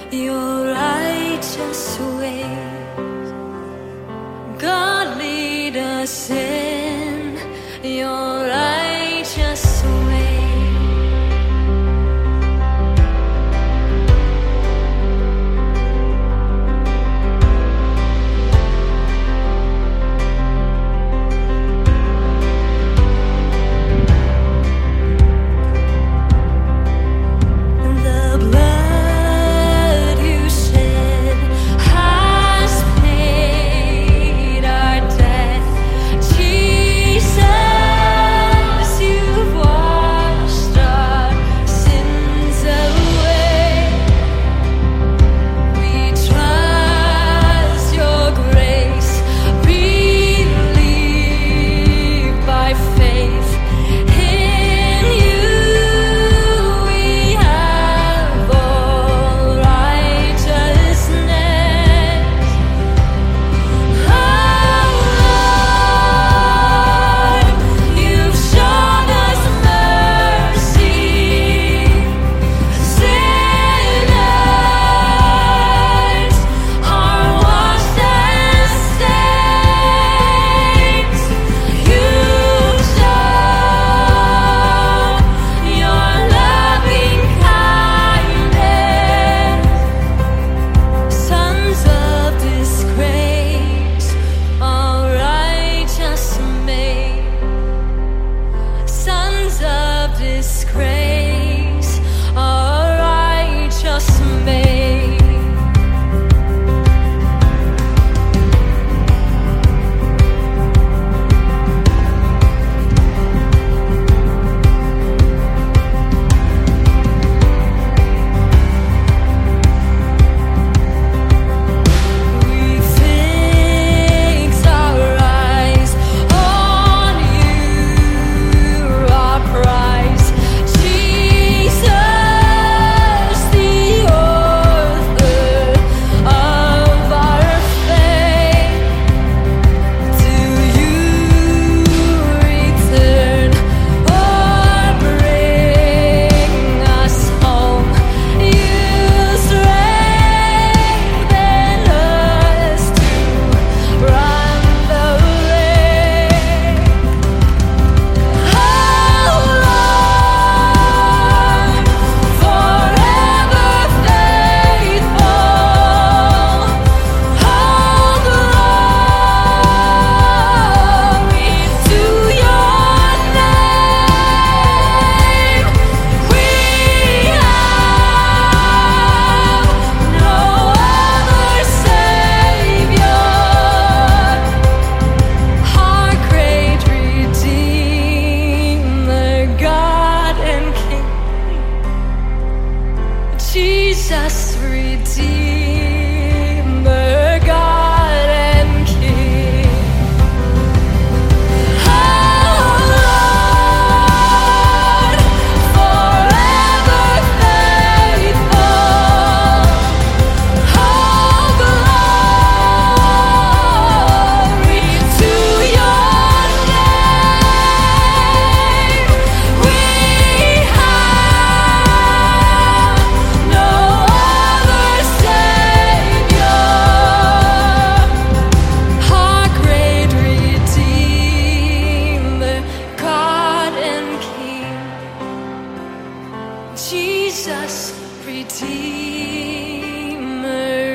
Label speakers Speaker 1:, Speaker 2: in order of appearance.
Speaker 1: your righteous ways. God, lead us in your righteous ways. Disgrace, our righteous made. We fix our eyes on you, our prize. Jesus, the author of our faith, do you return or bring us home? You strengthen us to run the race. How long? Forever faithful. All glory to your name. We have no other Savior, our great Redeemer, God and King, Jesus, Redeemer, God and King. Oh Lord, forever faithful. All glory to your name. We have no other Savior, our great Redeemer, God and King, Jesus, Redeemer,